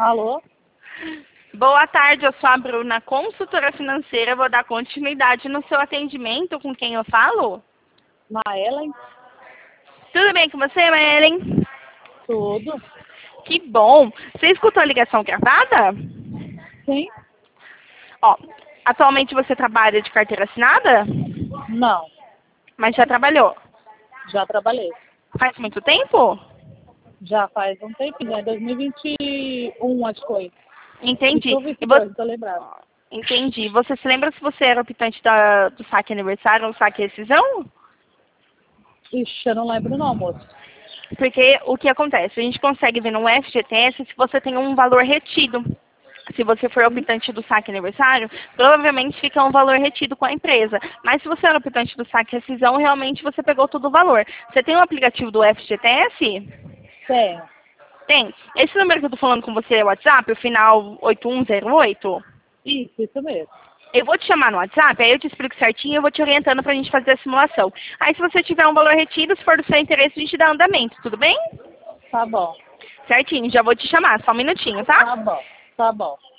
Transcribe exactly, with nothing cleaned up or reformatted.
Alô? Boa tarde, eu sou a Bruna, consultora financeira. Vou dar continuidade no seu atendimento. Com quem eu falo? Maelen? Tudo bem com você, Maelen? Tudo? Que bom. Você escutou a ligação gravada? Sim? Ó, atualmente você trabalha de carteira assinada? Não. Mas já trabalhou? Já trabalhei. Faz muito tempo? Já faz um tempinho, né? dois mil e vinte e um, acho que foi. Entendi. vinte e um, vinte E e dois, você... tô lembrado. Entendi. Você se lembra se você era optante da... do saque aniversário ou saque rescisão? Ixi, eu não lembro não, moço. Porque o que acontece? A gente consegue ver no F G T S se você tem um valor retido. Se você for optante do saque aniversário, provavelmente fica um valor retido com a empresa. Mas se você era optante do saque rescisão, realmente você pegou todo o valor. Você tem o aplicativo do F G T S? Tenho. Tem. Esse número que eu tô falando com você é o WhatsApp, o final oito um zero oito? Isso, isso mesmo. Eu vou te chamar no WhatsApp, aí eu te explico certinho e eu vou te orientando pra gente fazer a simulação. Aí se você tiver um valor retido, se for do seu interesse, a gente dá andamento, tudo bem? Tá bom. Certinho, já vou te chamar, só um minutinho, tá? Tá bom. Tá bom.